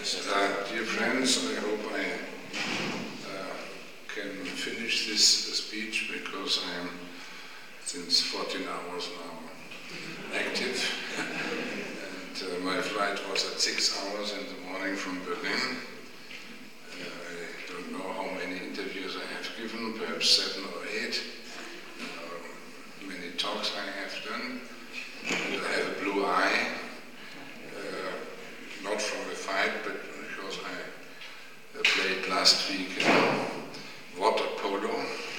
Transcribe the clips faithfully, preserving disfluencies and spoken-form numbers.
Yes, uh, dear friends, I hope I uh, can finish this speech because I am since fourteen hours now active and uh, my flight was at six hours in the morning from Berlin. Uh, I don't know how many interviews I have given, perhaps seven or eight. Uh, many talks I have done. And I have a blue eye. Not from the fight, but because I uh, played last week uh, water polo.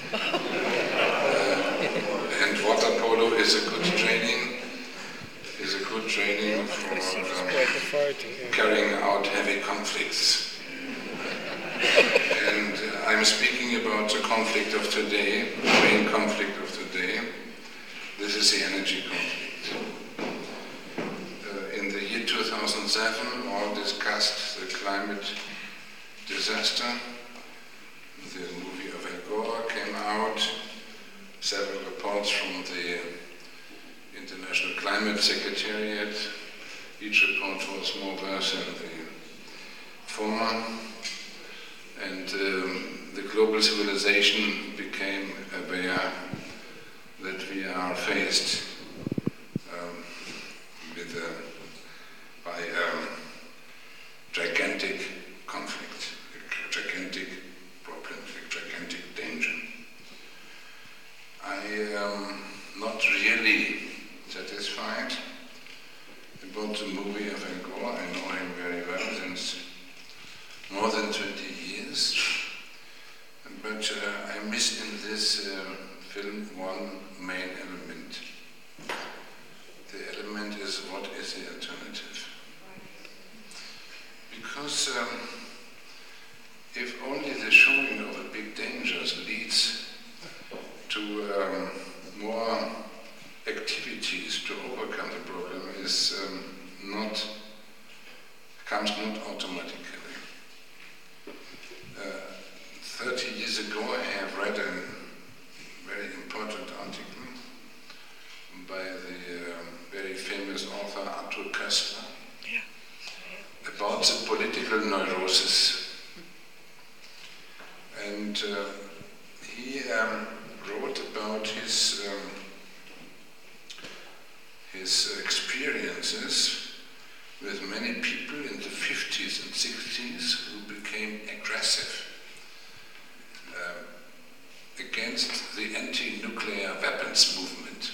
uh, and water polo is a good training, is a good training for um, carrying out heavy conflicts. And uh, I'm speaking about the conflict of today, the main conflict of today. This is the energy conflict. two thousand seven, all discussed the climate disaster. The movie of Al Gore came out, several reports from the International Climate Secretariat. Each report was more worse than the former. And um, the global civilization became aware that we are faced um, with a by um, gigantic conflict, a gigantic problem, a gigantic danger. I am not really satisfied about the movie of Al Gore. I know him very well since more than twenty years, but uh, I miss in this uh, film one main element. The element is, what is the alternative? Because um, if only the showing of a big dangers leads to um, more activities to overcome the problem, is um, not comes not automatically. Uh, Thirty years ago, I have read a very important article by the uh, very famous author Arthur Koestler about the political neurosis. And uh, he um, wrote about his, um, his experiences with many people in the fifties and sixties who became aggressive uh, against the anti-nuclear weapons movement.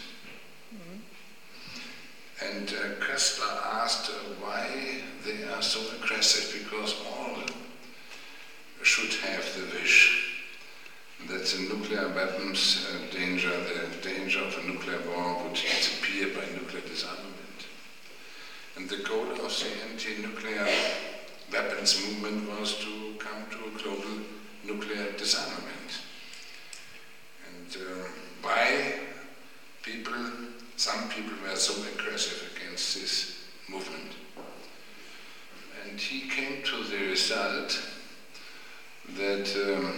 And uh, Koestler asked uh, why they are so aggressive, because all should have the wish that the nuclear weapons uh, danger, the danger of a nuclear war would disappear by nuclear disarmament. And the goal of the anti-nuclear weapons movement was to come to a global nuclear disarmament. And uh, why people Some people were so aggressive against this movement. And he came to the result that um,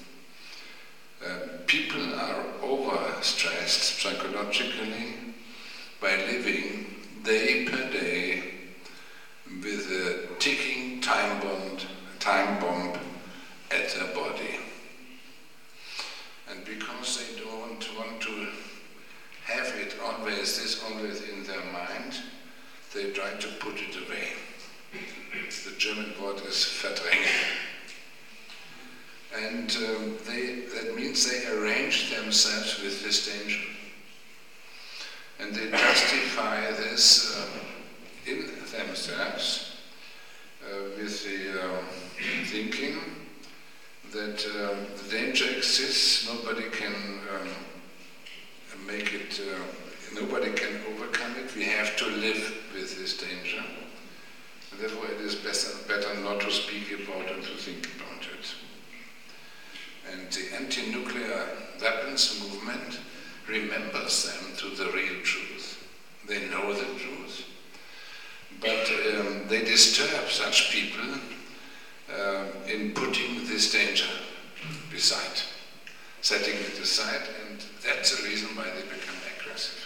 uh, people are overstressed psychologically by living day per day with a ticking time bomb, time bomb at their body. And because they don't want to have it always, this always in their mind, they try to put it away. The German word is verdrängen. And um, they, that means they arrange themselves with this danger. And they justify this uh, in themselves uh, with the uh, thinking that uh, the danger exists, nobody can um, make it, uh, nobody can overcome it, we have to live with this danger. And therefore it is better, better not to speak about it, to think about it. And the anti-nuclear weapons movement remembers them to the real truth. They know the truth. But um, they disturb such people uh, in putting this danger beside, setting it aside, and that's the reason why they become aggressive.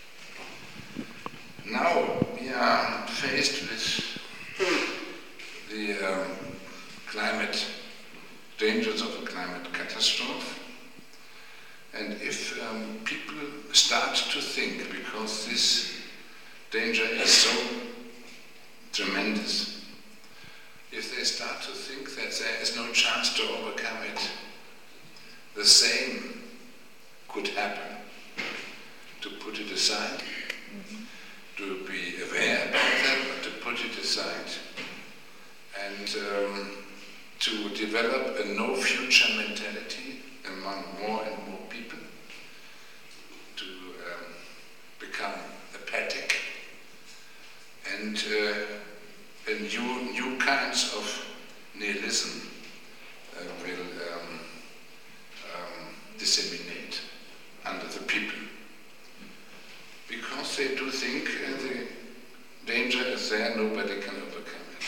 Now we are faced with the the um, climate dangers of a climate catastrophe. And if um, people start to think, because this danger is so tremendous, if they start to think that there is no chance to overcome it, the same could happen. To put it aside, mm-hmm. to be aware about that, but to put it aside, and um, to develop a no-future mentality among more and more people, to um, become apathic, and uh, and new, new kinds of nihilism uh, will um, um, disseminate under the people. Because they do think uh, the danger is there, nobody can overcome it.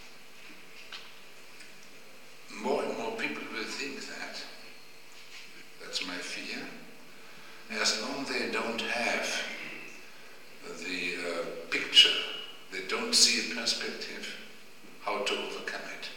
More and more people will think that. That's my fear. As long as they don't have the uh, picture, they don't see a perspective how to overcome it.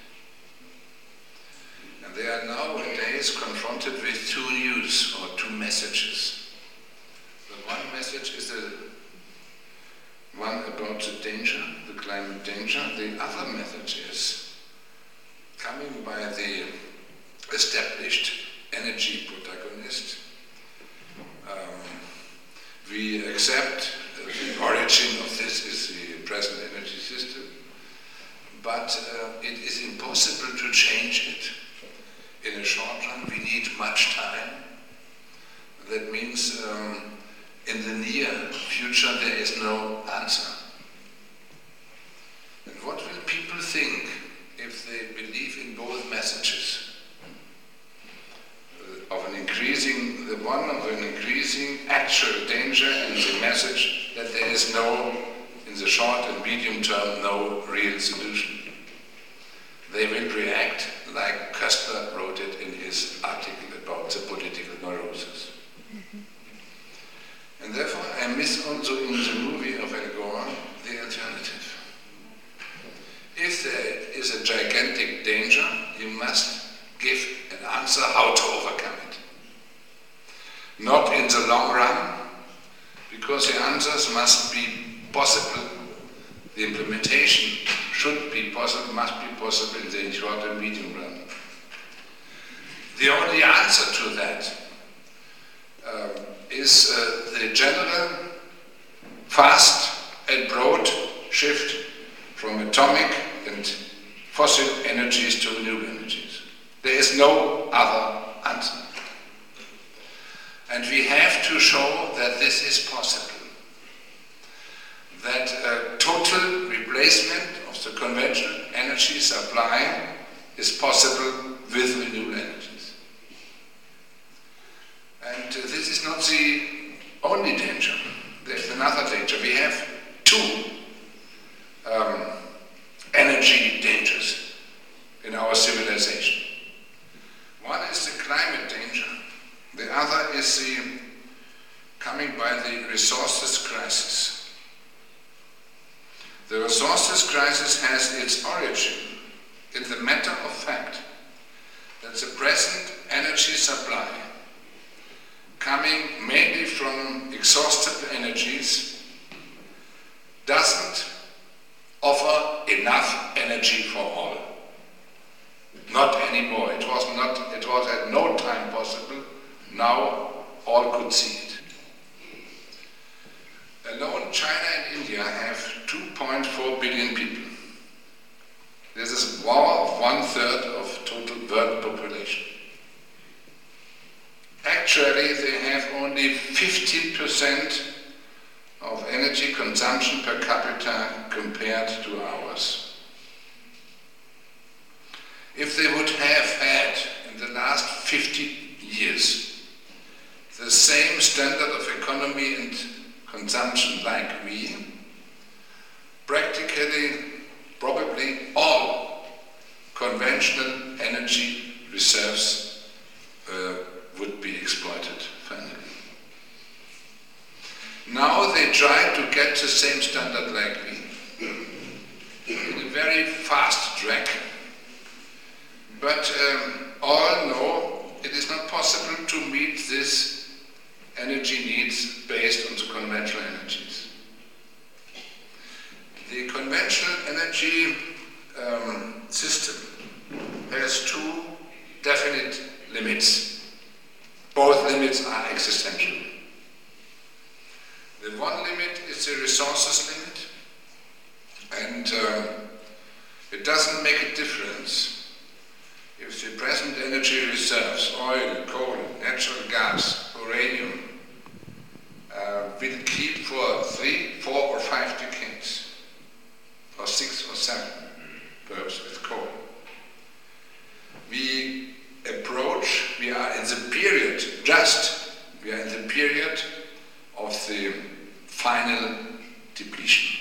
And they are nowadays confronted with two news or two messages. The one message is the one about the danger, the climate danger. The other message is coming by the established energy protagonist. Um, we accept the origin of this is the present energy system, but uh, it is impossible to change it in a short run. We need much time. That means um, in the near future there is no answer. And what will people think if they believe in both messages? Uh, of an increasing, the one of an increasing actual danger and the message that there is no, in the short and medium term, no real solution. They will react like Köstler wrote it in his article about the political neurosis. Mm-hmm. And therefore I miss also in the movie of Al Gore the alternative. If there is a gigantic danger, you must give an answer how to overcome it. Not in the long run, because the answers must be possible. The implementation should be possible, must be possible in the short and medium run. The only answer to that um, is uh, the general, fast and broad shift from atomic and fossil energies to renewable energies. There is no other answer. And we have to show that this is possible. That a total replacement of the conventional energy supply is possible with renewable energies. And uh, this is not the only danger. There's another danger. We have two um, energy dangers in our civilization. One is the climate danger. The other is the coming by the resources crisis. The resources crisis has its origin in the matter of fact that the present energy supply, coming mainly from exhausted energies, doesn't offer enough energy for all. Not anymore. It was not. It was at no time possible. Now all could see it. Alone, China and India have two point four billion people. This is more of one third of total world population. Actually, they have only fifteen percent of energy consumption per capita compared to ours. If they would have had in the last fifty years the same standard of economy and consumption like we, practically, probably all conventional energy reserves uh, would be exploited finally. Now they try to get the same standard like we. In a very fast track, but um, all know it is not possible to meet this energy needs based on the conventional energies. The conventional energy um, system has two definite limits. Both limits are existential. The one limit is the resources limit, and uh, it doesn't make a difference if the present energy reserves, oil, coal, natural gas, uranium, uh, will keep for three, four or five decades, or six or seven, perhaps with coal. We approach, we are in the period, just, we are in the period of the final depletion.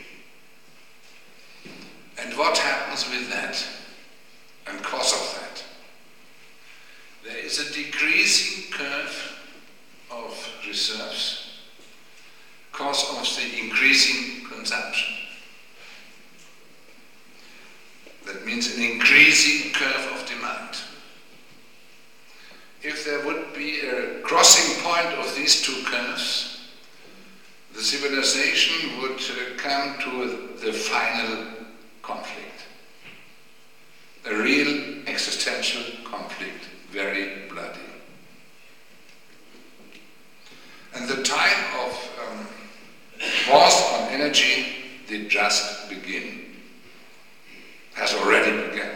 And what happens with that, and because of that? There is a decreasing curve of reserves because of the increasing consumption. That means an increasing curve of demand. If there would be a crossing point of these two curves, the civilization would uh, come to the final conflict. A real existential conflict, very bloody. And the time of um, wars on energy did just begin, has already begun.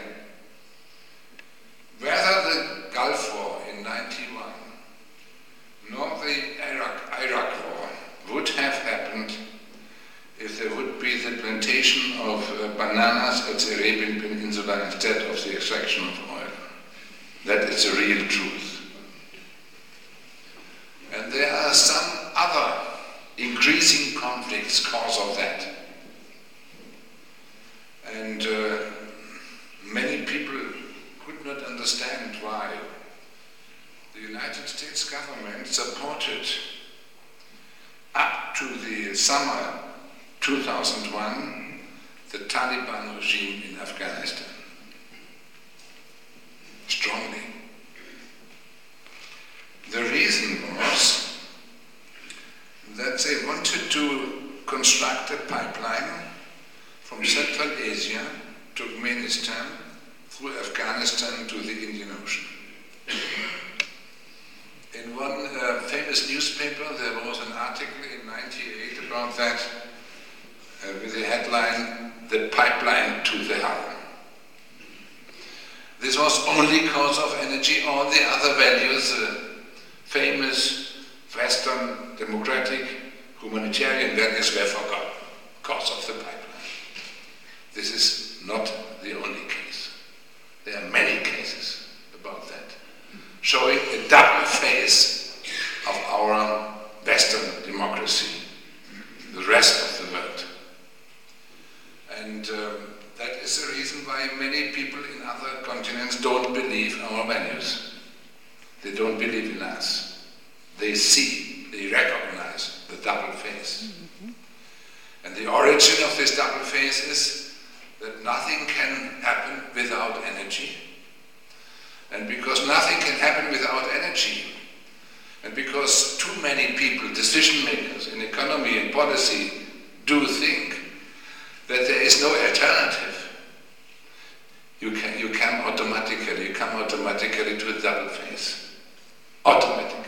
Whether the Gulf War in ninety-one nor the Iraq, Iraq War would have happened if there would be the plantation of uh, bananas at the Arabian Peninsula instead of the extraction of oil. That is the real truth. And there are some other increasing conflicts because of that. And uh, many people could not understand why the United States government supported up to the summer two thousand one the Taliban regime in Afghanistan. Strongly. The reason was that they wanted to construct a pipeline from Central Asia, Turkmenistan, through Afghanistan to the Indian Ocean. In one uh, famous newspaper there was an article in ninety-eight about that uh, with the headline, "The Pipeline to the Hell." This was only because of energy. All the other values, uh, famous Western, democratic, humanitarian values were forgotten because of the pipeline. This is not the only case. There are many cases about that, showing a double face of our Western democracy, the rest of the world. And um, that is the reason why many people in other continents don't believe our values. They don't believe in us. They see, they recognize the double face. Mm-hmm. And the origin of this double face is that nothing can happen without energy. And because nothing can happen without energy, and because too many people, decision makers in economy and policy, do think that there is no alternative, you can you come automatically, you come automatically to a double face. Automatically.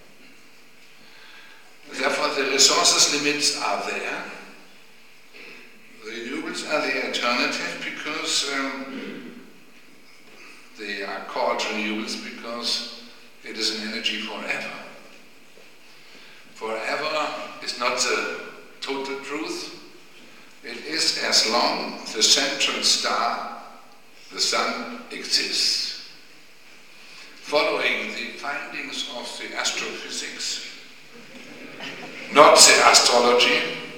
Therefore the resources limits are there. The renewables are the alternative because um, they are called renewables because it is an energy forever. Forever is not the total truth. It is as long the central star, the sun, exists. Following the findings of the astrophysics, not the astrology,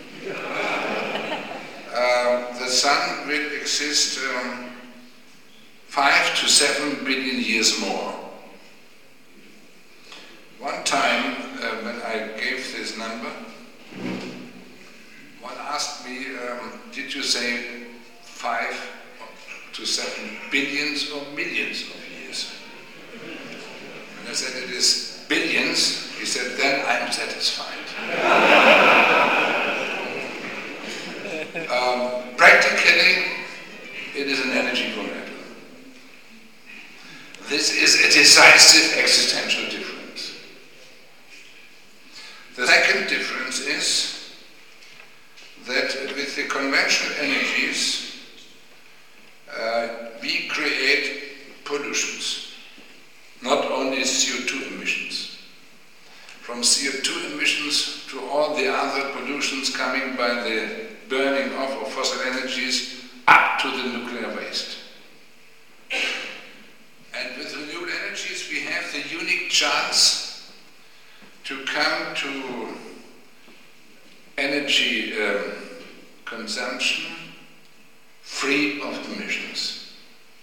uh, the sun will exist um, five to seven billion years more. One time uh, when I gave this number, one asked me, um, did you say five to seven billions or millions of years. When I said it is billions, he said, then I'm satisfied. um, practically, it is an energy forever. This is a decisive existential difference. The second difference is that with the conventional energies, uh, we create pollutions, not only C O two emissions. From C O two emissions to all the other pollutions coming by the burning off of fossil energies up to the nuclear waste. And with renewable energies, we have the unique chance to come to energy um, consumption free of emissions.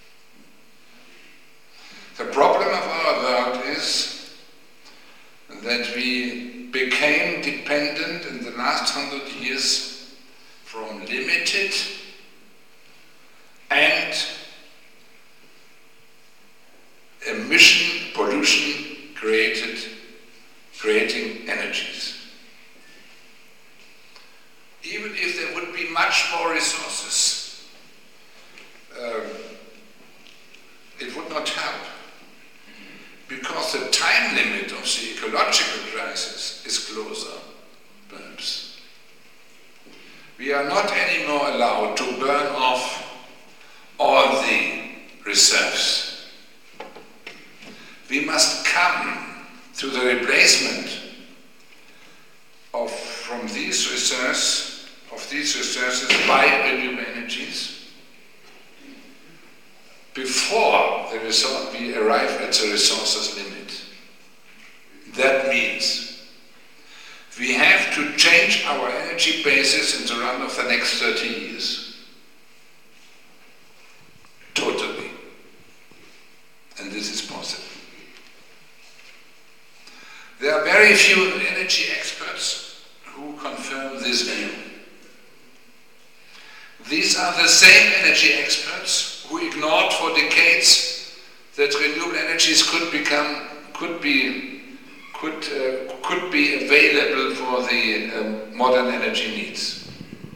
The problem of our world is that we became dependent in the last hundred years from limited and emission, pollution created, creating energies. Even if there would be much more resources, uh, it would not help, because the time limit of the ecological crisis is closer, perhaps. We are not anymore allowed to burn off all the reserves. We must come to the replacement of from these resources of these resources by renewable energies before the resor- we arrive at the resources limit. That means we have to change our energy basis in the run of the next thirty years. Totally. And this is possible. There are very few energy experts who confirm this view. These are the same energy experts who ignored for decades that renewable energies could become, could be, could, uh, could be available for the um, modern energy needs.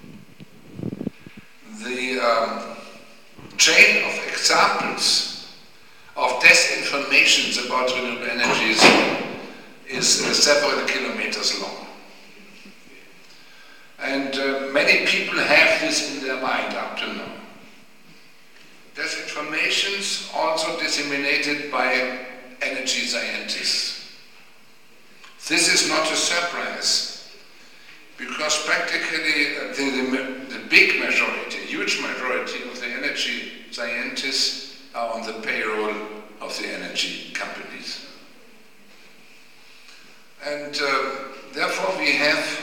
The um, chain of examples of disinformations about renewable energies is uh, several kilometers long. And uh, many people have this in their mind up to now. Disinformations also disseminated by energy scientists. This is not a surprise, because practically uh, the, the, the big majority, huge majority of the energy scientists are on the payroll of the energy companies. And uh, therefore we have,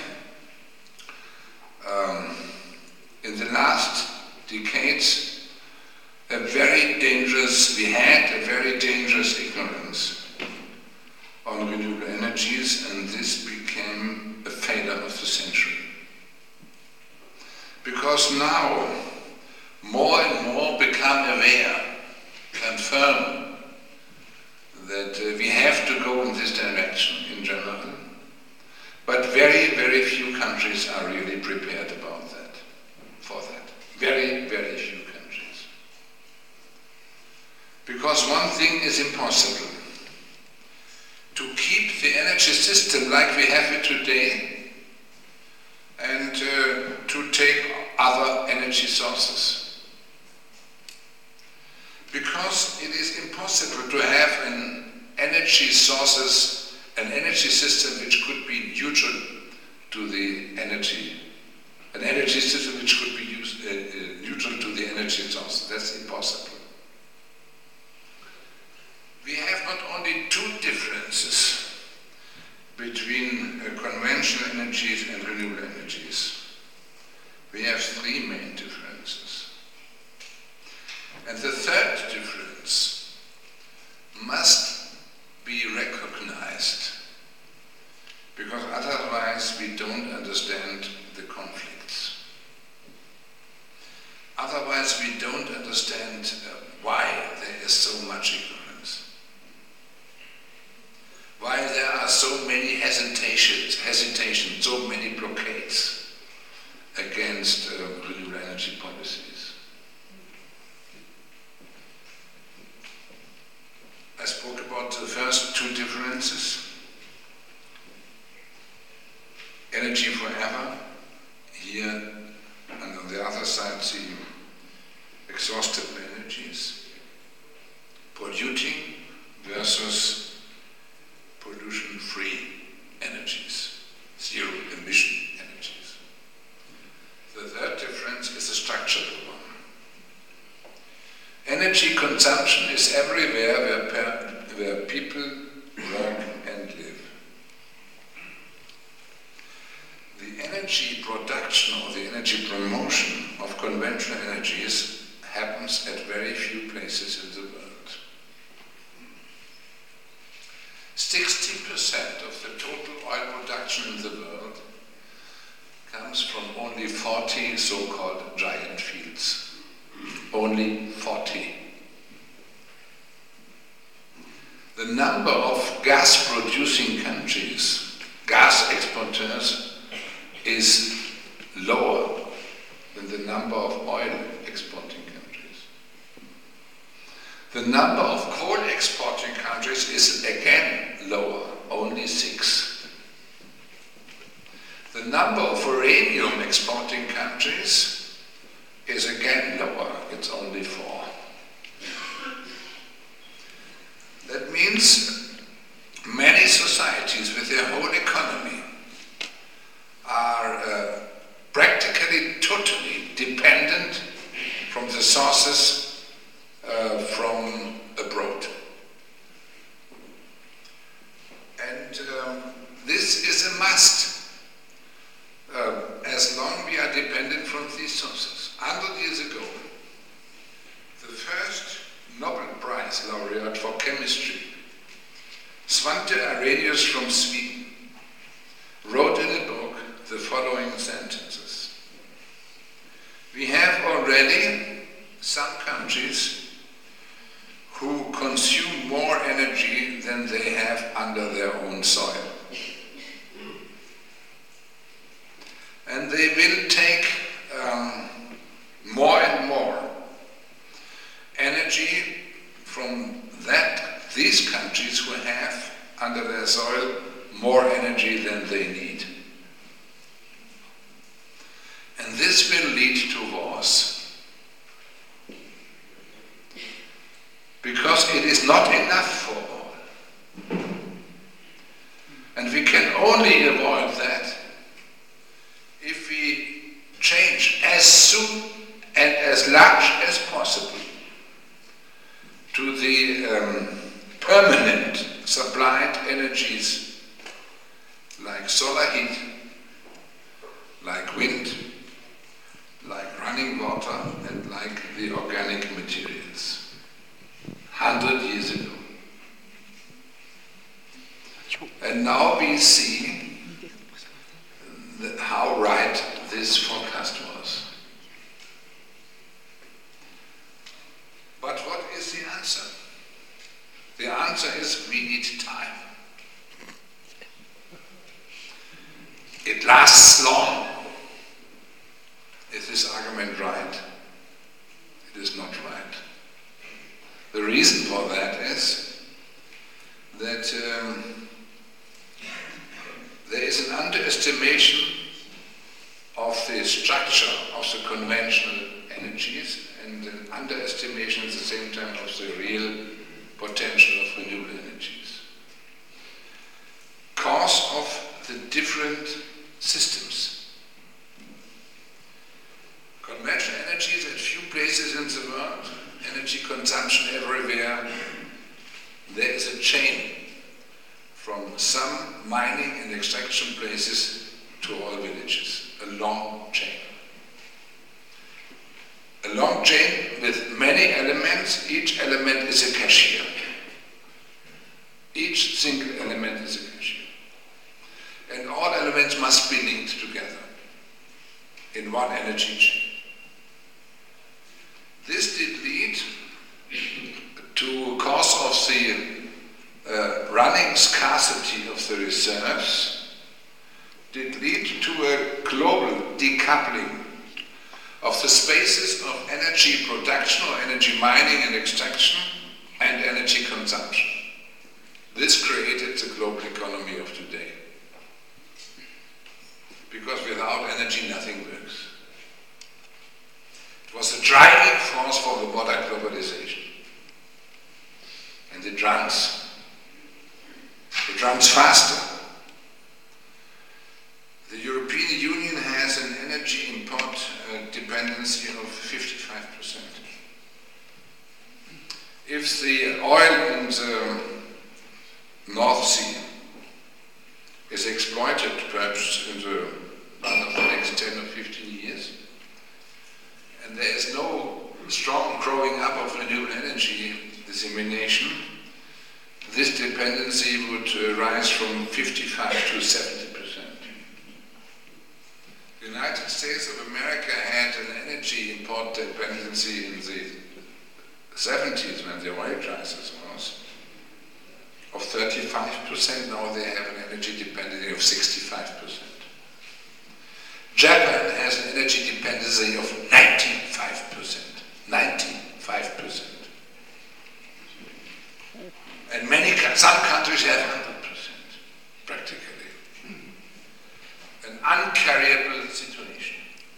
um, in the last decades, a very dangerous, we had a very dangerous ignorance on renewable energies, and this became a failure of the century. Because now, more and more become aware and firm that uh, we have to go in this direction in general, but very, very few countries are really prepared about that, for that. Very, very few countries. Because one thing is impossible: to keep the energy system like we have it today and uh, to take other energy sources. Because it is impossible to have an energy sources, an energy system which could be neutral to the energy, an energy system which could be used, uh, uh, neutral to the energy source. That's impossible. We have not only two differences between uh, conventional energies and renewable energies. We have three main differences. And the third difference must be recognized, because otherwise we don't understand the conflicts. Other otherwise we don't understand uh, why there is so much ignorance. Why there are so many hesitations, hesitations, so many blockades against uh, renewable energy policies. I spoke about the first two differences. Energy forever, here, and on the other side the exhaustible energies. Polluting versus pollution-free energies, zero emission energies. The third difference is the structural one. Energy consumption is everywhere where, per, where people work and live. The energy production or the energy promotion of conventional energies happens at very few places in the world. sixty percent of the total oil production in the world comes from only forty so-called giant fields. Only forty. The number of gas-producing countries, gas exporters, is lower than the number of oil exporting countries. The number of coal exporting countries is again lower, only six. The number of uranium exporting countries is again lower, it's only four. That means many societies with their whole economy are uh, practically totally dependent from the sources uh, from abroad. And um, this is a must uh, as long we are dependent from these sources. one hundred years ago, the first Nobel Prize laureate for chemistry, Svante Arrhenius from Sweden, wrote in a book the following sentences. We have already some countries who consume more energy than they have under their own soil. And they will take um, more and more energy from that, these countries who have under their soil more energy than they need. And this will lead to wars. Because it is not enough for all. And we can only avoid that if we change as soon and as large as possible to the um, permanent supplied energies like solar heat, like wind, like running water, and like the organic materials. Hundred years ago. And now we see that how right this forecast was. But what is the answer? The answer is we need time. It lasts long. Is this argument right? It is not right. The reason for that is that um, there is an underestimation of the structure of the conventional energies and an underestimation at the same time of the real potential of renewable energies. Cause of the different systems. Conventional energies at few places in the world, energy consumption everywhere. There is a chain from some mining and extraction places to all villages, a long chain. A long chain with many elements, each element is a cashier. Each single element is a cashier. And all elements must be linked together in one energy chain. This did lead to, cause of the uh, running scarcity of the reserves, did lead to a global decoupling of the spaces of energy production or energy mining and extraction and energy consumption. This created the global economy of today. Because without energy nothing works. It was a driving force for the modern globalization. And it runs. It runs faster. The European Union has an energy import uh, dependency of fifty-five percent. If the oil in the North Sea is exploited perhaps in the run of the next ten or fifteen years, and there is no strong growing up of renewable energy dissemination, this dependency would uh, rise from fifty-five to seventy percent. The United States of America had an energy import dependency in the seventies when the oil crisis was of thirty-five percent. Now they have an energy dependency of sixty-five percent. Japan has an energy dependency of ninety-five percent. ninety-five percent. And many, some countries have one hundred percent, practically. An uncarryable situation.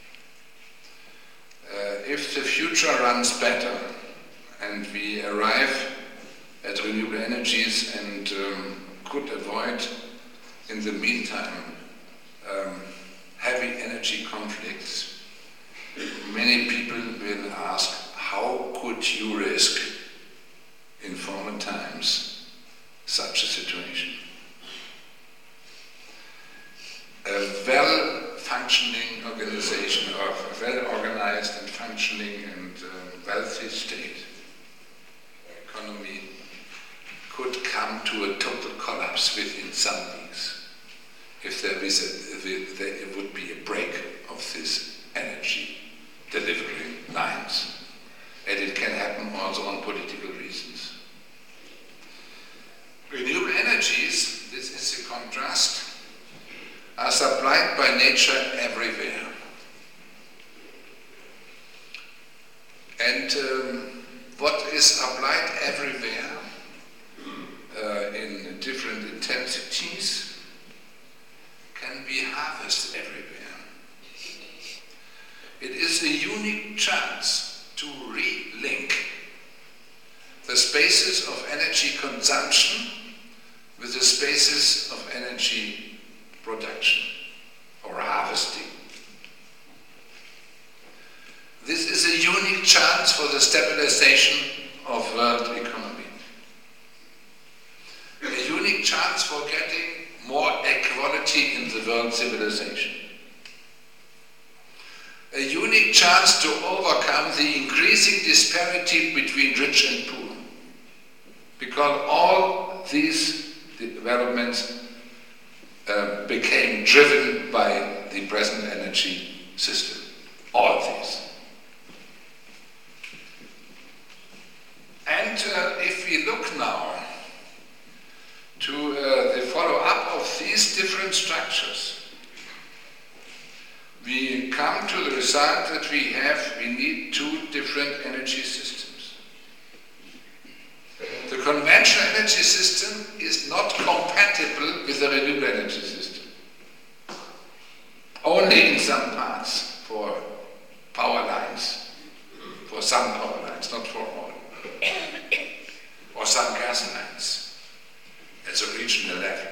Uh, if the future runs better and we arrive at renewable energies and um, could avoid, in the meantime, um, heavy energy conflicts, many people will ask, how could you risk in former times such a situation? A well-functioning organization, or a well-organized and functioning and uh, wealthy state economy could come to a total collapse within some weeks if there, is a, if there would be a break of this energy delivery lines. And it can happen also on political reasons. Renewable energies, this is the contrast, are supplied by nature everywhere. And um, what is applied everywhere uh, in different intensities can be harvested everywhere. It is a unique chance to relink the spaces of energy consumption with the spaces of energy production or harvesting. This is a unique chance for the stabilization of world economy. A unique chance for getting more equality in the world civilization. A unique chance to overcome the increasing disparity between rich and poor. Because all these developments uh, became driven by the present energy system. All these. And uh, if we look now to uh, the follow-up of these different structures, we come to the result that we have, we need two different energy systems. The conventional energy system is not compatible with the renewable energy system. Only in some parts for power lines, for some power lines, not for all. Or some gas lines at a regional level.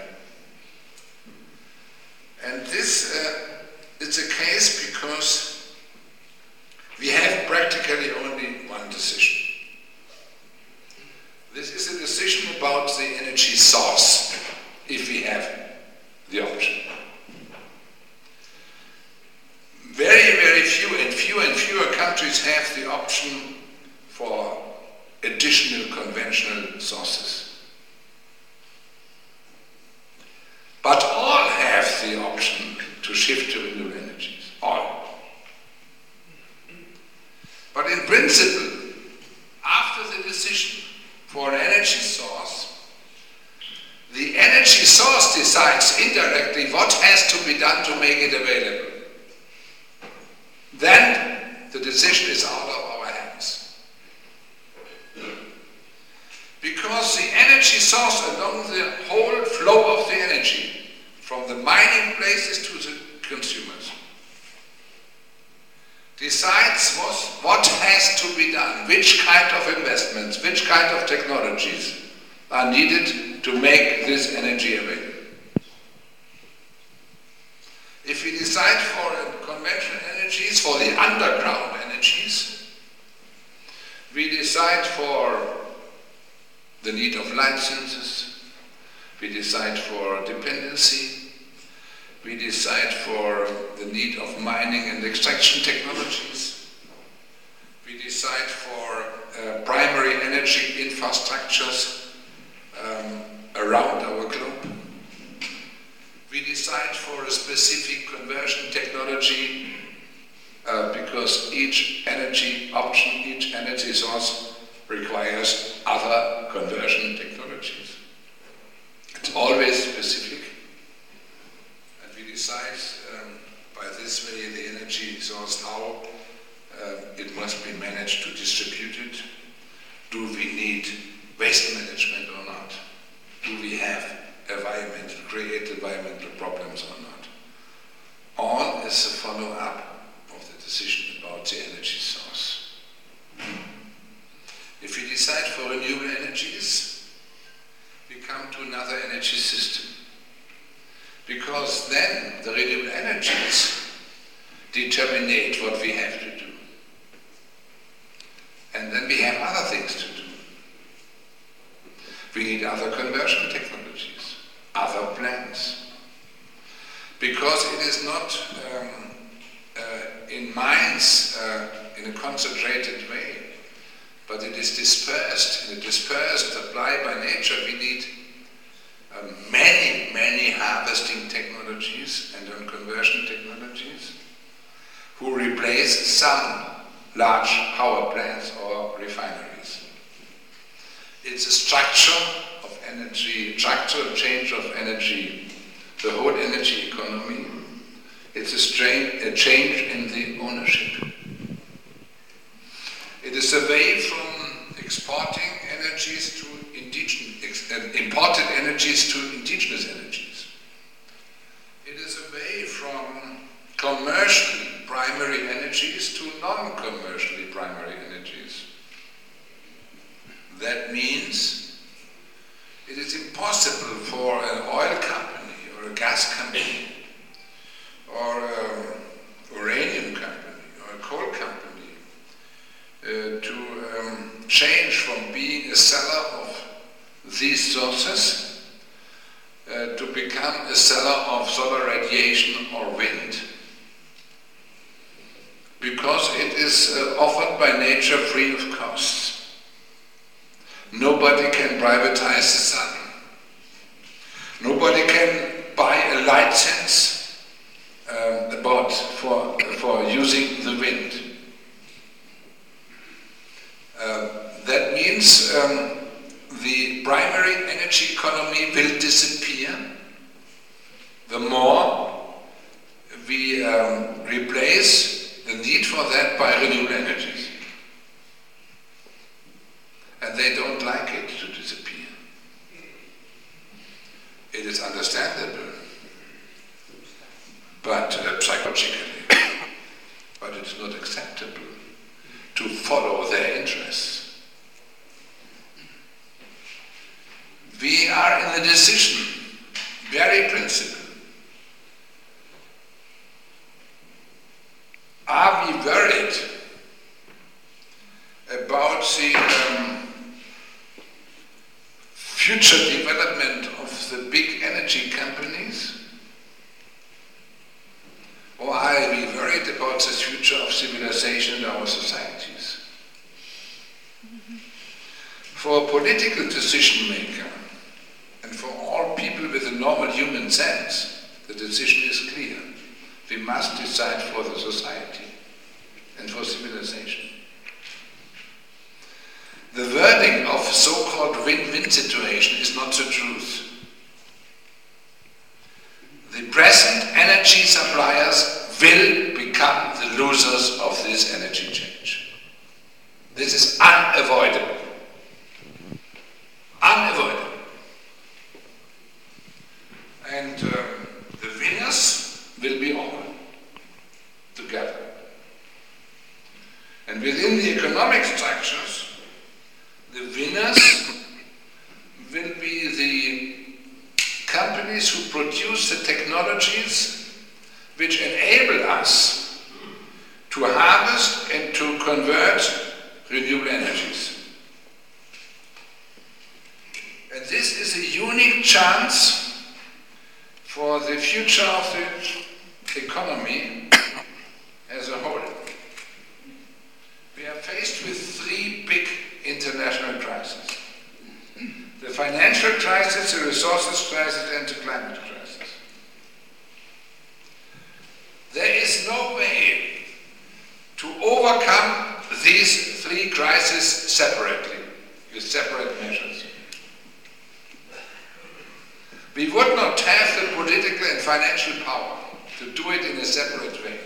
And this uh, is a case because we have practically only one decision. This is a decision about the energy source, if we have the option. Very, very few and fewer and fewer countries have the option for additional conventional sources. But all have the option to shift to renewable energies. All. But in principle, decision for an energy source, the energy source decides indirectly what has to be done to make it available. Then the decision is out of our hands. Because the energy source along the whole flow of the energy, from the mining places to the consumers, decides what, what has to be done, which kind of investments, which kind of technologies are needed to make this energy available. If we decide for conventional energies, for the underground energies, we decide for the need of licenses, we decide for dependency, we decide for the need of mining and extraction technologies, we decide for uh, primary energy infrastructures um, around our globe. We decide for a specific conversion technology uh, because each energy option, each energy source requires other conversion technologies. It's always specific, and we decide um, by this way the energy source how uh, it must be managed to distribute it. Do we need waste management or not? Do we have environmental, create environmental problems or not? All is a follow-up of the decision about the energy source. If we decide for renewable energies, we come to another energy system. Because then the renewable energies determine what we have to do. And then we have other things to do. We need other conversion technologies, other plants. Because it is not um, uh, in mines uh, in a concentrated way, but it is dispersed. In a dispersed supply by nature, we need um, many, many harvesting technologies and then conversion technologies who replace some large power plants or refineries. It's a structure of energy, structural change of energy, the whole energy economy. It's a, strain, a change in the ownership. It is a way from exporting energies to indigenous, uh, imported energies to indigenous energies. It is a way from commercially primary energies to non-commercially primary energies. That means it is impossible for an oil company or a gas company or an uranium company or a coal company uh, to um, change from being a seller of these sources uh, to become a seller of solar radiation or wind. Because it is uh, offered by nature free of costs. Nobody can privatize the sun. Nobody can buy a license um, about for, for using the wind. Uh, that means um, the primary energy economy will disappear the more we um, replace the need for that by renewable energies. And they don't like it to disappear. It is understandable, but uh, psychologically, but it's not acceptable to follow their interests. We are in the decision, very principle. Are we worried about the um, future development of the big energy companies? Or are we worried about the future of civilization in our societies? Mm-hmm. For a political decision maker and for all people with a normal human sense, the decision is clear. We must decide for the society and for civilization. the wording of so-called win-win situation is not the truth. The present energy suppliers will become the losers of this energy change. This is unavoidable. Unavoidable. And uh, the winners will be all together. And within the economic structures, the winners will be the companies who produce the technologies which enable us to harvest and to convert renewable energies. And this is a unique chance for the future of the economy as a whole. We are faced with three big international crises. The financial crisis, the resources crisis, and the climate crisis. There is no way to overcome these three crises separately, with separate measures. We would not have the political and financial power to do it in a separate way.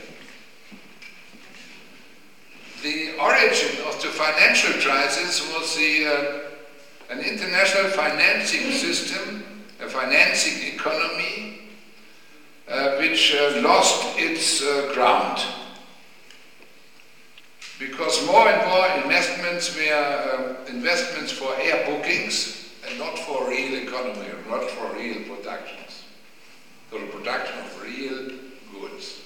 The origin of the financial crisis was the, uh, an international financing system, a financing economy, uh, which uh, lost its uh, ground. Because more and more investments were uh, investments for air bookings and not for real economy, not for real productions, for the production of real goods.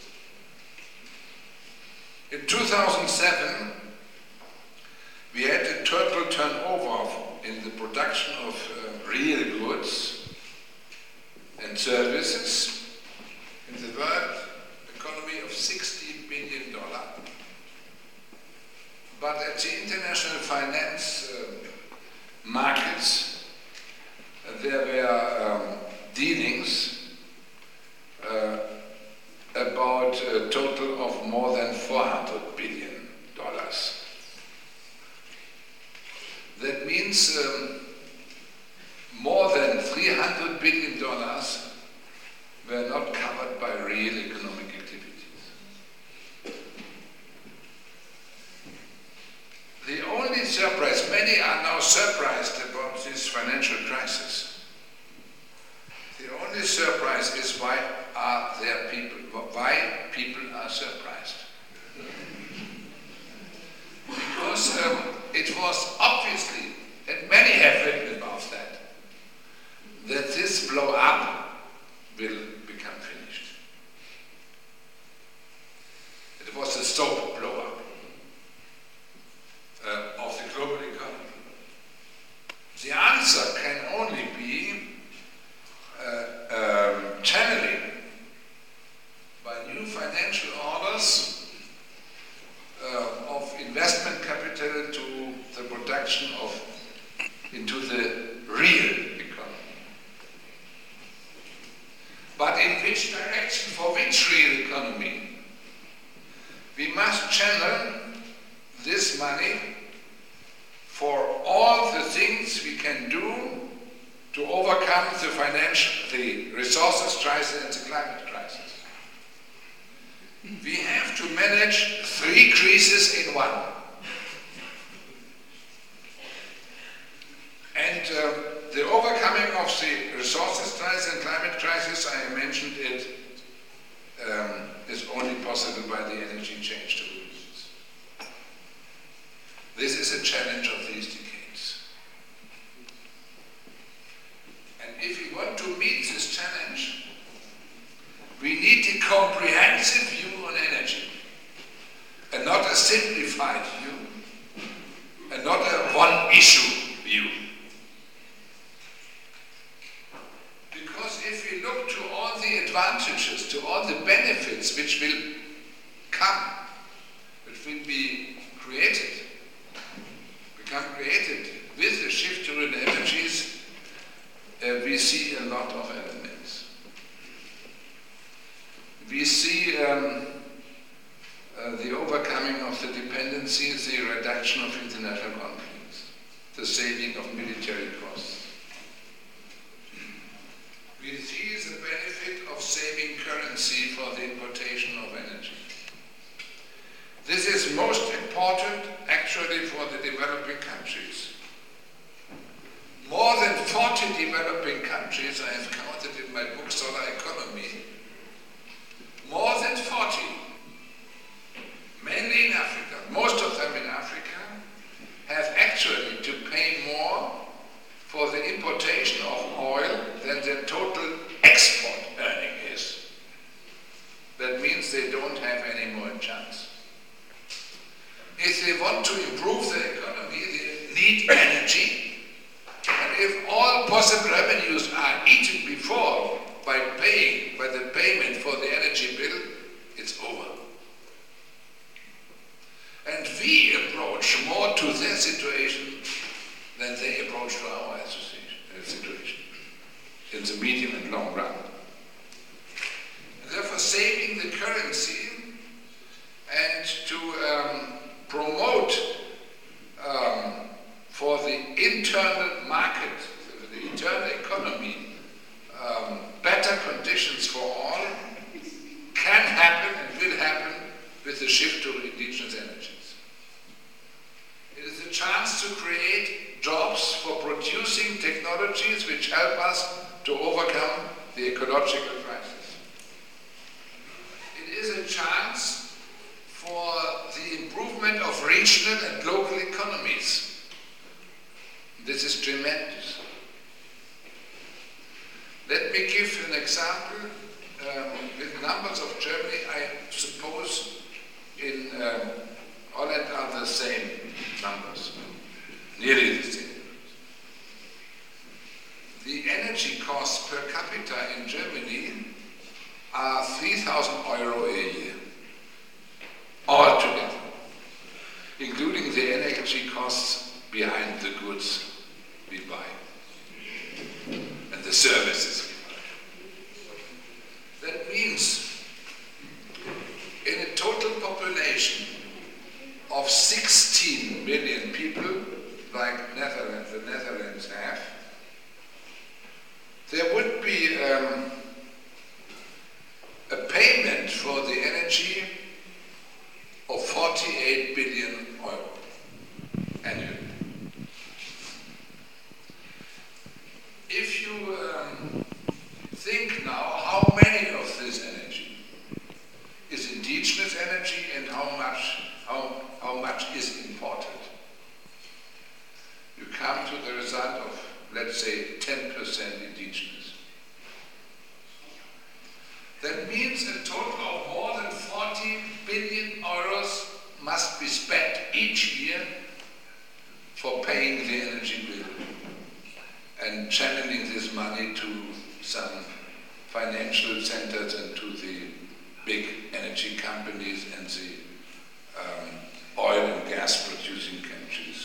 In two thousand seven, we had a total turnover in the production of uh, real goods and services in the world economy of sixty billion dollars. But at the international finance uh, markets, uh, there were um, dealings uh, about a total of more than four hundred billion dollars. That means um, more than three hundred billion dollars were not covered by real economic activities. The only surprise, many are now surprised about this financial crisis. The only surprise is why are there people, why people are surprised. Because um, it was obviously, and many have written about that, that this blow up will become finished. It was a stop blow up uh, of the global economy. The answer can only be uh, um, channeling by new financial orders uh, of investment capital to the production of, into the real economy. But in which direction, for which real economy? We must channel this money for all the things we can do to overcome the financial, the resources crisis and the climate crisis. We have to manage three crises in one. And uh, the overcoming of the resources crisis and climate crisis, I mentioned it, um, is only possible by the energy change revolutions. This is a challenge of these decades. And if we want to meet this challenge, we need a comprehensive view on energy, and not a simplified view, and not a one-issue view. Because if we look to all the advantages, to all the benefits which will come, which will be created, become created with the shift to renewable energies, uh, we see a lot of elements. We see um, uh, the overcoming of the dependencies, the reduction of international conflicts. the saving of military costs. We see the benefit of saving currency for the importation of energy. This is most important actually for the developing countries. More than forty developing countries, I have counted in my book Solar Economy, more than forty, mainly in Africa, most of them in Africa, have actually to pay more for the importation of oil than the total export earning is. That means they don't have any more chance. If they want to improve the economy, they need energy. And if all possible revenues are eaten before by paying, by the payment for the energy bill, it's over. And we approach more to their situation than they approach to our situation in the medium and long run. And therefore, saving the currency and to um, promote um, for the internal market, the internal economy, um, better conditions for all can happen and will happen with the shift to indigenous energies. It is a chance to create jobs for producing technologies which help us to overcome the ecological crisis. It is a chance for the improvement of regional and local economies. This is tremendous. Let me give an example um, with numbers of Germany. I suppose in um, Holland are the same numbers, nearly the same. The energy costs per capita in Germany are three thousand euro a year, altogether, including the energy costs behind the goods we buy and the services we buy. That means in a total population of sixteen million people, like Netherlands, the Netherlands have, there would be um, a payment for the energy of forty-eight billion euro annually. If you um, think now how many of this energy is indigenous energy and how much, how, how much is imported, you come to the result of, let's say, ten percent indigenous. That means a total of more than forty billion euros must be spent each year for paying the energy bill and channeling this money to some financial centers and to the big energy companies and the um, oil and gas producing countries.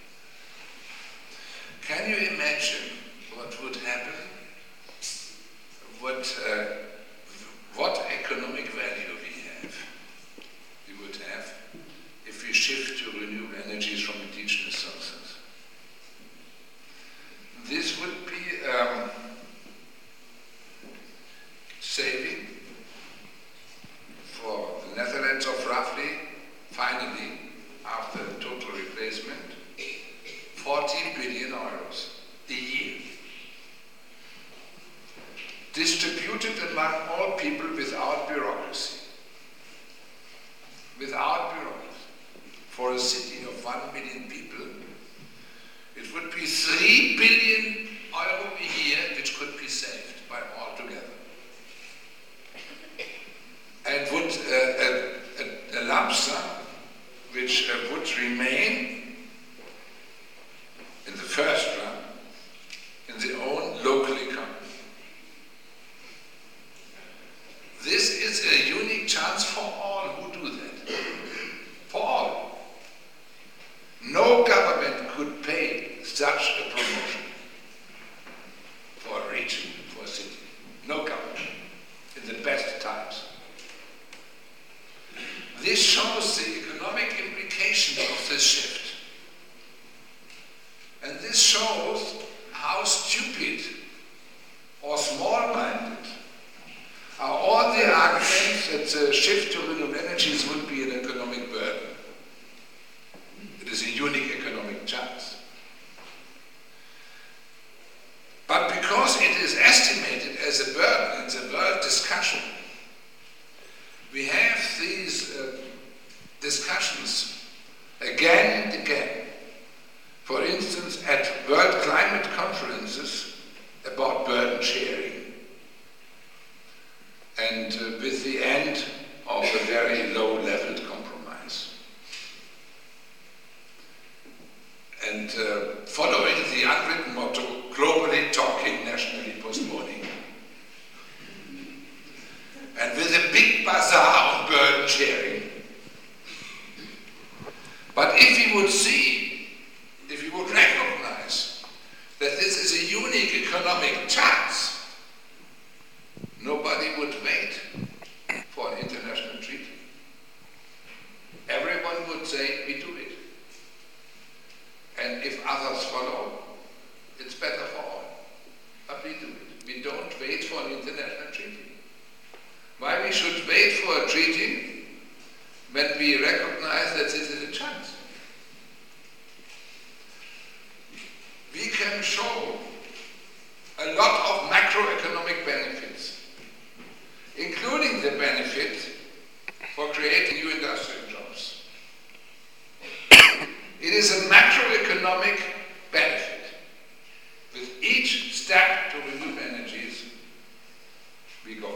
Can you imagine what would happen? What, uh, what economic value we have, we would have if we shift to renewable energies from indigenous sources? This would be um, saving for the Netherlands of roughly, finally, after total replacement, forty billion euros a year, distributed among all people without bureaucracy. Without bureaucracy. For a city of one million people, it would be three billion euro a year which could be saved by all together. And would uh, a, a, a lump sum which uh, would remain in the first run in their own local economy. This is a unique chance for all who do that. For all. No government could pay such a promotion. And this shows how stupid or small-minded are all the arguments that the shift to renewable energies would be an economic burden. It is a unique economic chance. But because it is estimated as a burden in the world discussion, we have these uh, discussions again and again. For instance, at World Climate Conferences about burden sharing. And uh, with the end of a very low-leveled compromise. And uh, following the unwritten motto, globally talking, nationally postponing. And with a big bazaar on burden sharing. But if you would see, if you would recognize that this is a unique economic chance, nobody would wait for an international treaty. Everyone would say, we do it. And if others follow, it's better for all. But we do it. We don't wait for an international treaty. Why we should wait for a treaty when we recognize that this is a chance? We can show a lot of macroeconomic benefits, including the benefit for creating new industrial jobs. It is a macroeconomic benefit. With each step to renewable energies, we go.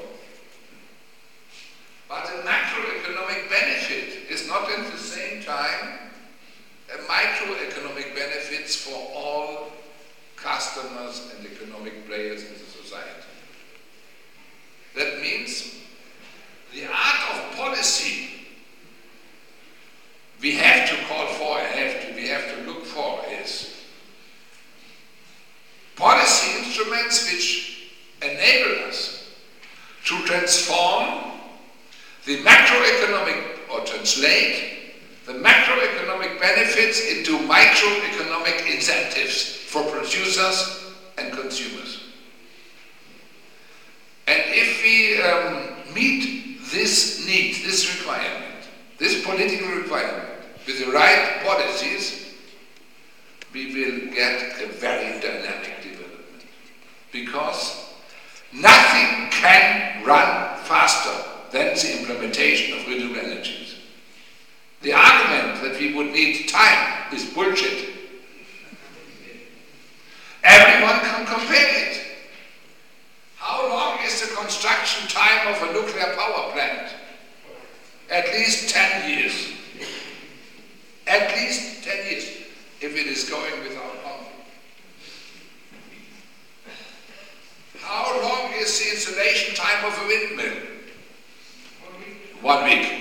But a macroeconomic benefit is not at the same time a microeconomic benefits for all customers and economic players in the society. That means the art of policy we have to call for and have to, we have to look for is policy instruments which enable us to transform the macroeconomic or translate the macroeconomic benefits into microeconomic incentives for producers and consumers. And if we um, meet this need, this requirement, this political requirement, with the right policies, we will get a very dynamic development. Because nothing can run faster than the implementation of renewable energies. The argument that we would need time is bullshit. Everyone can compare it. How long is the construction time of a nuclear power plant? At least ten years. At least ten years, if it is going without harm. How long is the installation time of a windmill? One week.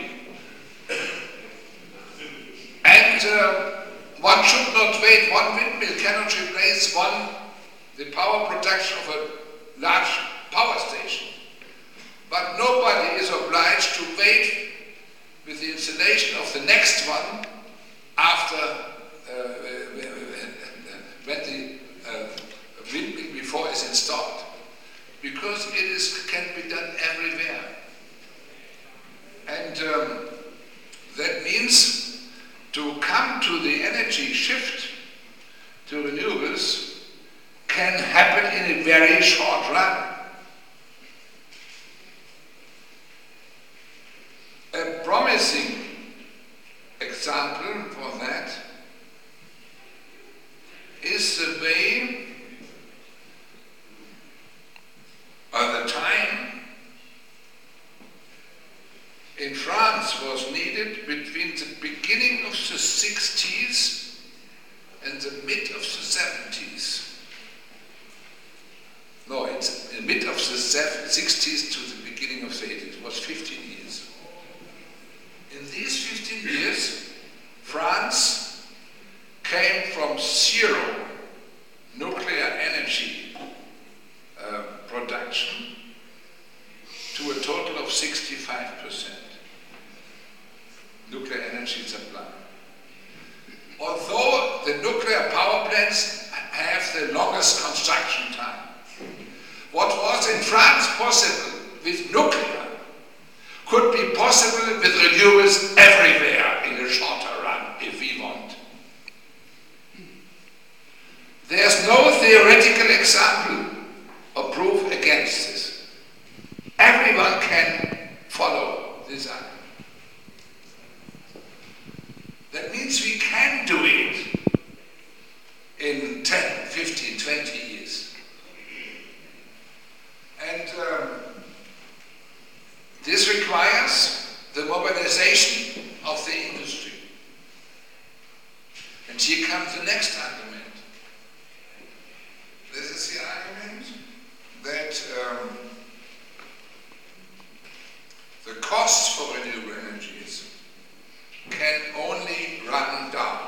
And uh, one should not wait. One windmill cannot replace one, the power production of a large power station. But nobody is obliged to wait with the installation of the next one after uh, when the uh, windmill before is installed. Because it is, can be done everywhere. And um, that means to come to the energy shift to renewables can happen in a very short run. A promising example for that is the way or the time in France was needed between the beginning of the sixties and the mid of the seventies. No, it's the mid of the sixties to the beginning of the eighties. It was fifteen years. In these fifteen years, France came from zero nuclear energy uh, production to a total of sixty-five percent nuclear energy supply. Although the nuclear power plants the longest construction time. What was in France possible with nuclear could be possible with renewables everywhere in a shorter run, if we want. There's no theoretical example or proof against this. Everyone can follow this argument. That means we can do it in ten, fifteen, twenty years. And um, this requires the mobilization of the industry. And here comes the next argument. This is the argument that um, the costs for renewable energies can only run down.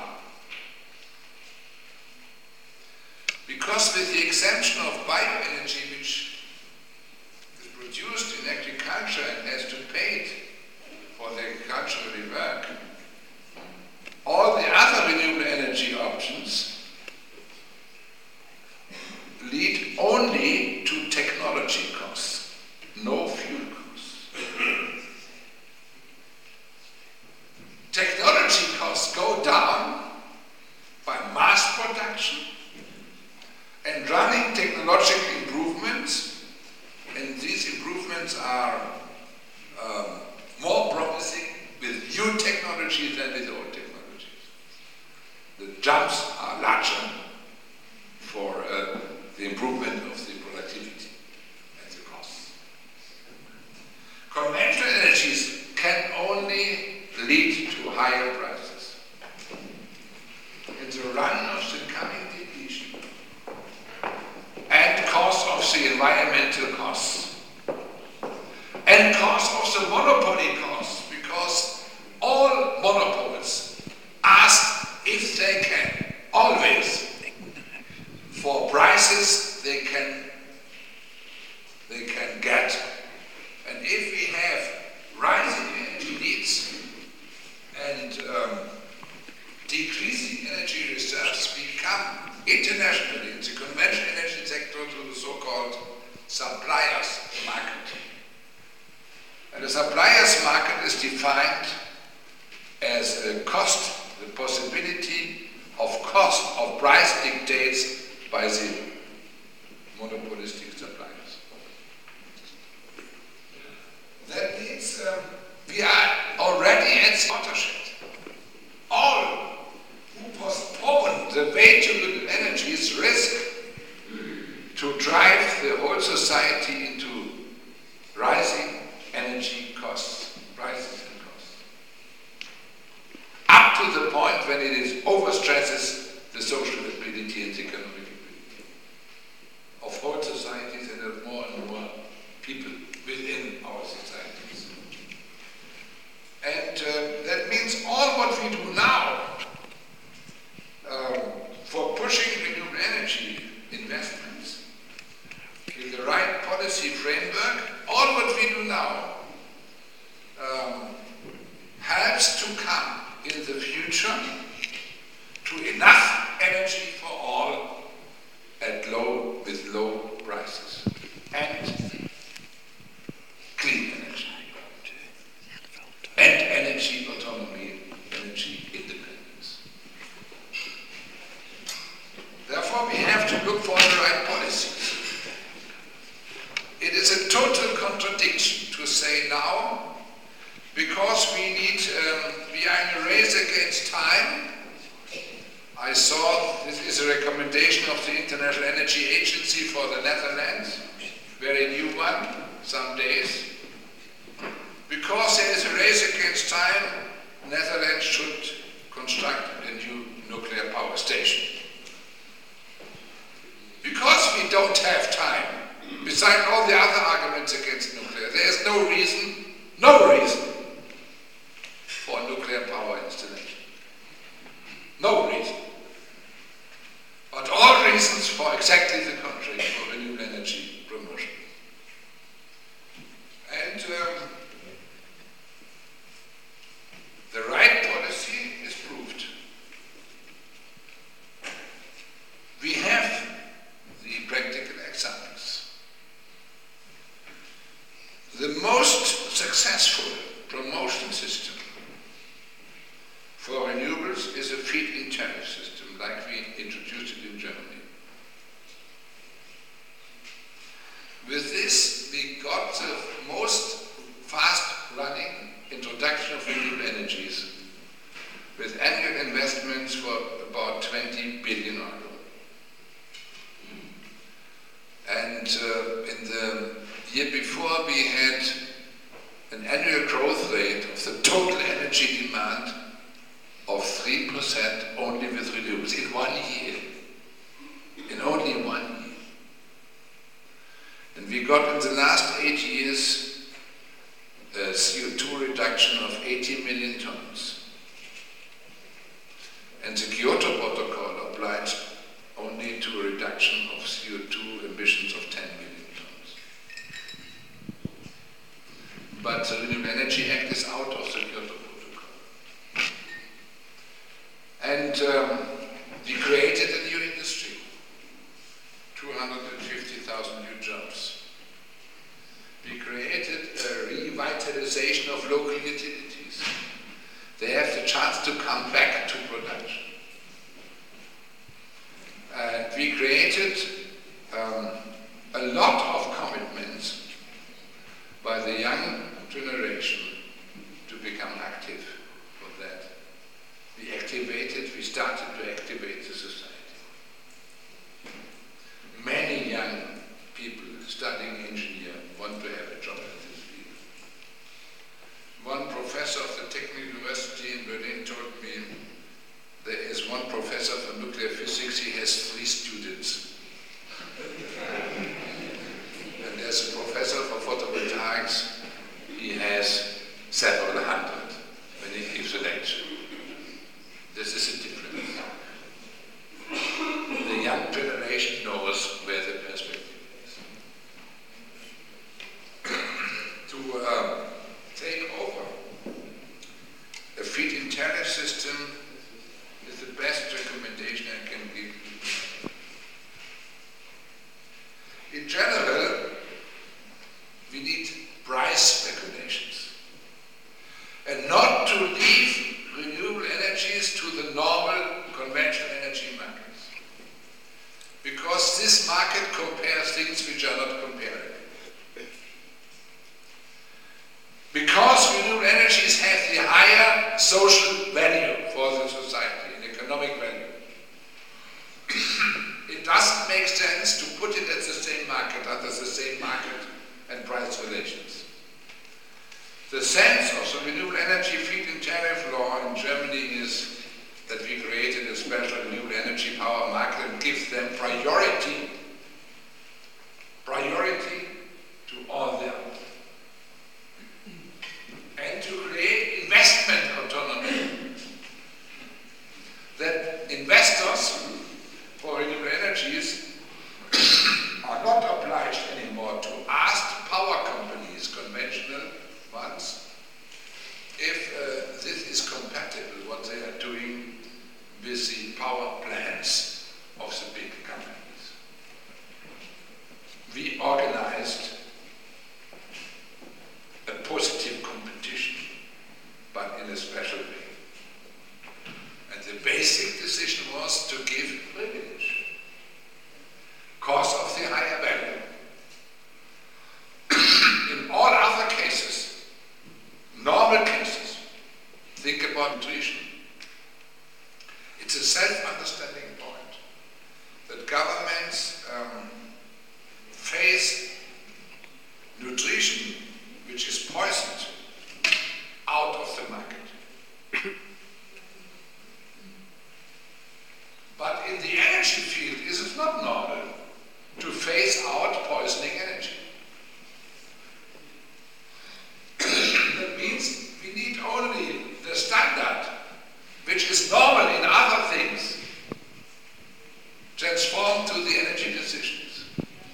Because with the exemption of bioenergy, which is produced in agriculture and has to pay for the agricultural work, all the other renewable energy options lead only to technology costs, no fuel costs. Technology costs go down by mass production and running technological improvements, and these improvements are um, more promising with new technology than with old technologies. The jumps are larger for uh, the improvement of the productivity and the costs. Conventional energies can only lead to higher prices. In the run of the coming depletion and cost of the environmental costs and cost of the monopoly costs, because all monopols ask if they can always for prices they can they can get. And if we have rising energy needs and um, decreasing energy reserves, become internationally in the conventional energy sector to the so-called suppliers market. And the suppliers market is defined as a cost, the possibility of cost of price dictates by the monopolistic suppliers. That means um, we are already at the watershed. All who postpone the way to renewable energies risk to drive the whole society into rising energy costs, prices and costs. Up to the point when it is overstresses the social ability and the economic ability of whole societies and of more and more people within our societies. And uh, that means all what we do now um, for pushing renewable energy investments in the right policy framework, all what we do now um, helps to come in the future to enough energy for all at low, with low prices and clean energy and energy autonomy, energy independence. Therefore, we have to look for the right policies. It is a total contradiction to say now, because we need, um, we are in a race against time. I saw, this is a recommendation of the International Energy Agency for the Netherlands, very new one, some days. Because there is a race against time, Netherlands should construct a new nuclear power station. Because we don't have time, besides all the other arguments against nuclear, there is no reason, no reason for a nuclear power installation. No reason. But all reasons for exactly the contrary, for renewable energy promotion. And um, the right policy is proved. We have And uh, in the year before we had an annual growth rate of the total energy demand of three percent only with renewables in one year. In only one year. And we got in the last eight years a C O two reduction of eighty million tons. And the Kyoto Protocol obliged only to a reduction of C O two emissions of ten million tons. But the Renewable Energy Act is out of the Kyoto Protocol. And um, we created a new industry, two hundred fifty thousand new jobs. We created a revitalization of local utilities. They have the chance to come back to production. And we created um, a lot of commitments by the young generation to become active for that. We activated, we started to activate the society. Many young people studying engineer want to have a job in this field. One professor of the Technical University in Berlin told me there is one professor for nuclear physics, he has three students. And there's a professor for photovoltaics, he has several hundred when he gives a lecture. This is a difference. The young generation knows where the perspective is. To uh, take over a feed-in tariff system is the best recommendation I can give you. In general, we need price regulations and not to leave renewable energies to the normal conventional energy markets. Because this market compares things which are not comparable. Because renewable energies have the higher social value for the society and economic value. It doesn't make sense to put it at the same market, under the same market and price relations. The sense of the renewable energy feed-in tariff law in Germany is that we created a special renewable energy power market and give them priority, priority to all the others. And to create investment autonomy. That investors for renewable energies are not obliged anymore to ask power companies, conventional ones, if uh, this is compatible, what they are doing with the power plants of the big companies. We organized a positive competition, but in a special way. And the basic decision was to give privilege, cause of the higher value. In all other cases, normal cases, think about nutrition. It's a self-understanding point that governments um, face nutrition which is poisoned out of the market. But in the energy field, it is not normal to phase out poisoning energy. That means we need only the standard, which is normal in other things, transformed to the energy decisions.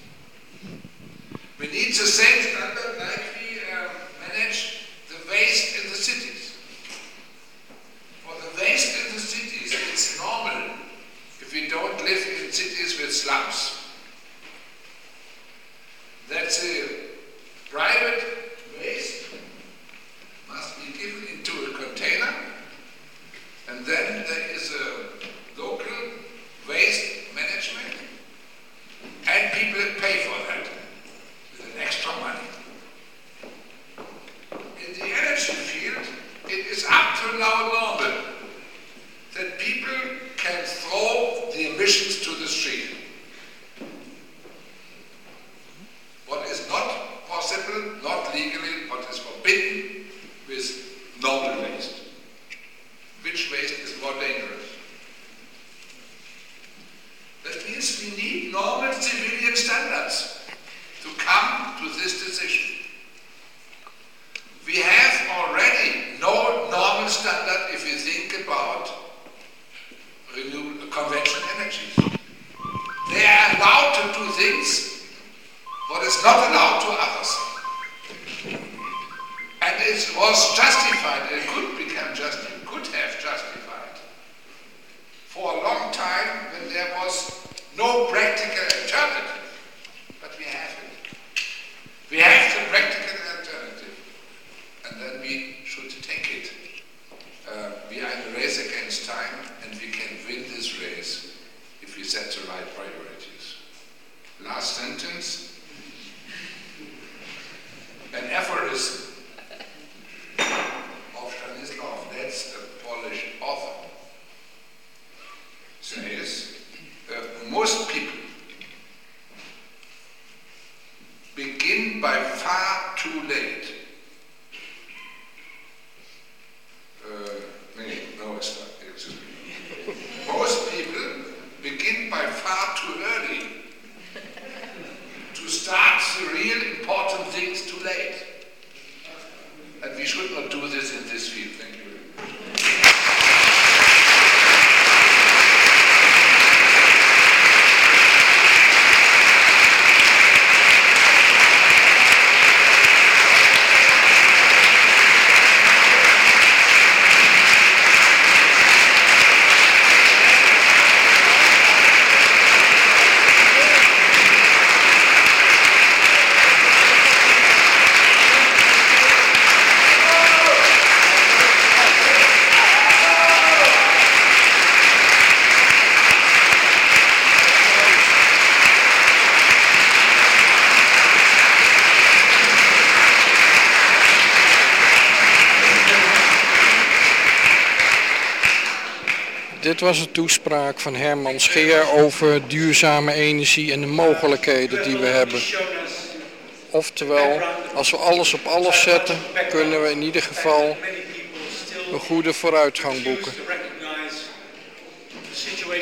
We need the same standard like we uh, manage the waste in the cities. For the waste in the cities, it's normal if we don't live in cities with slums. That's a private waste must be given into a container, and then there is a local waste management, and people pay for that with an extra money. In the energy field, it is up to now normal that people can throw the emissions to the street. European standards to come to this decision. We have already no normal standard if you think about renewable conventional energies. They are allowed to do things what is not allowed to others. And it was justified, it could become justified, could have justified for a long time when there was no practical alternative. But we have it. We have the practical alternative. And then we should take it. Uh, we are in a race against time, and we can win this race if we set the right priorities. Last sentence. An aphorism of Stanislav, that's a Polish author, says, uh, most people begin by far too late. Uh, no, it's not. Excuse me. Most people begin by far too early to start the real important things too late. And we should not do this in this field. Thank you very much. Dit was een toespraak van Herman Scheer over duurzame energie en de mogelijkheden die we hebben. Oftewel, als we alles op alles zetten, kunnen we in ieder geval een goede vooruitgang boeken.